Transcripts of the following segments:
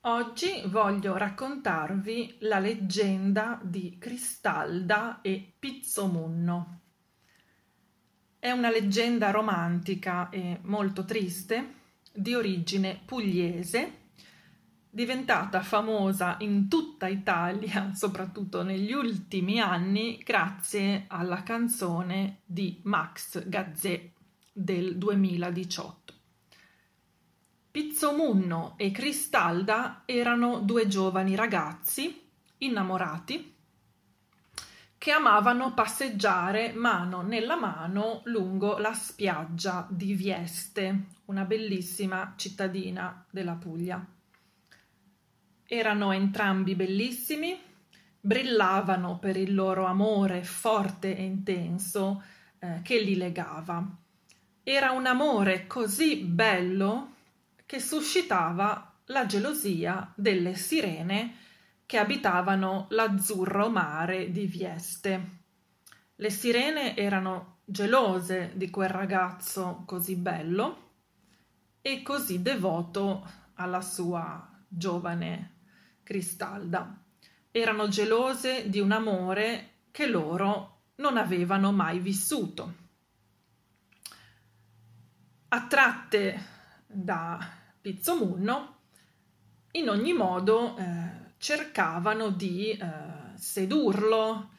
Oggi voglio raccontarvi la leggenda di Cristalda e Pizzomunno. È una leggenda romantica e molto triste, di origine pugliese, diventata famosa in tutta Italia, soprattutto negli ultimi anni, grazie alla canzone di Max Gazzè del 2018. Pizzomunno e Cristalda erano due giovani ragazzi innamorati che amavano passeggiare mano nella mano lungo la spiaggia di Vieste, una bellissima cittadina della Puglia. Erano entrambi bellissimi, brillavano per il loro amore forte e intenso che li legava. Era un amore così bello che suscitava la gelosia delle sirene che abitavano l'azzurro mare di Vieste. Le sirene erano gelose di quel ragazzo così bello e così devoto alla sua giovane Cristalda. Erano gelose di un amore che loro non avevano mai vissuto. Attratte da Pizzomunno, in ogni modo cercavano di sedurlo,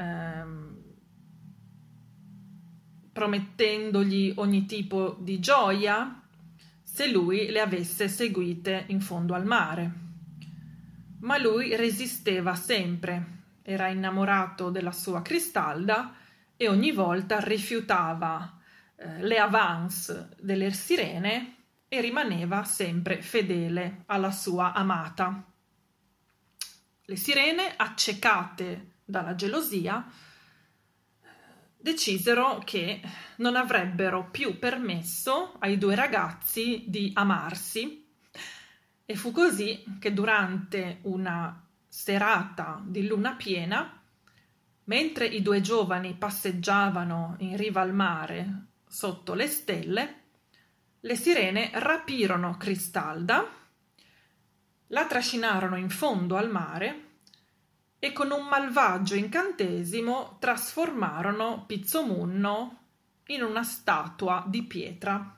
promettendogli ogni tipo di gioia se lui le avesse seguite in fondo al mare. Ma lui resisteva sempre, era innamorato della sua Cristalda e ogni volta rifiutava le avance delle sirene e rimaneva sempre fedele alla sua amata. Le sirene, accecate dalla gelosia, decisero che non avrebbero più permesso ai due ragazzi di amarsi e fu così che durante una serata di luna piena, mentre i due giovani passeggiavano in riva al mare sotto le stelle, le sirene rapirono Cristalda, la trascinarono in fondo al mare e con un malvagio incantesimo trasformarono Pizzomunno in una statua di pietra.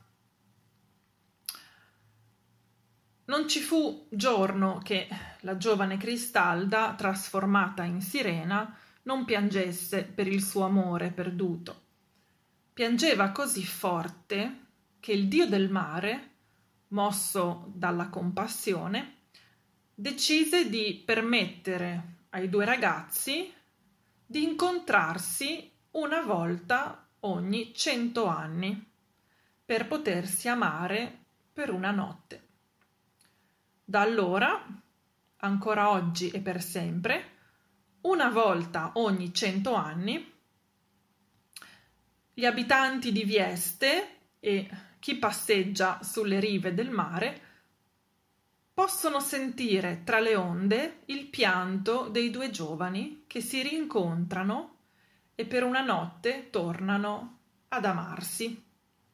Non ci fu giorno che la giovane Cristalda, trasformata in sirena, non piangesse per il suo amore perduto. Piangeva così forte che il dio del mare, mosso dalla compassione, decise di permettere ai due ragazzi di incontrarsi una volta ogni 100 anni per potersi amare per una notte. Da allora, ancora oggi e per sempre, una volta ogni 100 anni, gli abitanti di Vieste e chi passeggia sulle rive del mare possono sentire tra le onde il pianto dei due giovani che si rincontrano e per una notte tornano ad amarsi.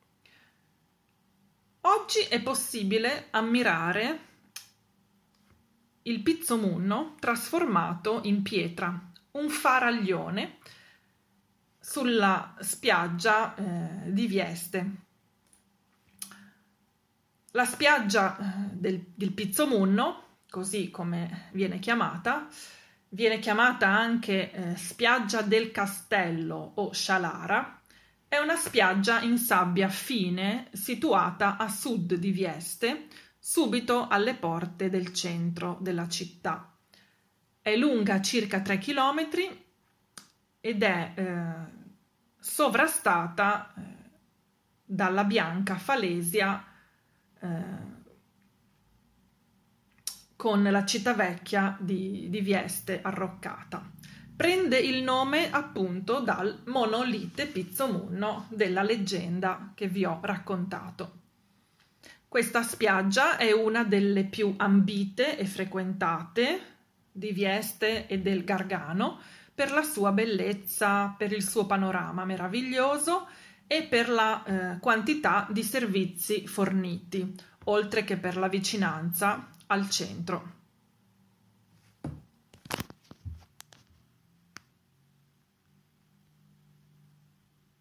Oggi è possibile ammirare il Pizzomunno trasformato in pietra, un faraglione sulla spiaggia di Vieste. La spiaggia del Pizzomunno, così come viene chiamata anche spiaggia del Castello o Scialara, è una spiaggia in sabbia fine situata a sud di Vieste, subito alle porte del centro della città. È lunga circa 3 chilometri ed è sovrastata dalla bianca falesia con la città vecchia di Vieste arroccata. Prende il nome appunto dal monolite Pizzomunno della leggenda che vi ho raccontato. Questa spiaggia è una delle più ambite e frequentate di Vieste e del Gargano per la sua bellezza, per il suo panorama meraviglioso e per la quantità di servizi forniti, oltre che per la vicinanza al centro.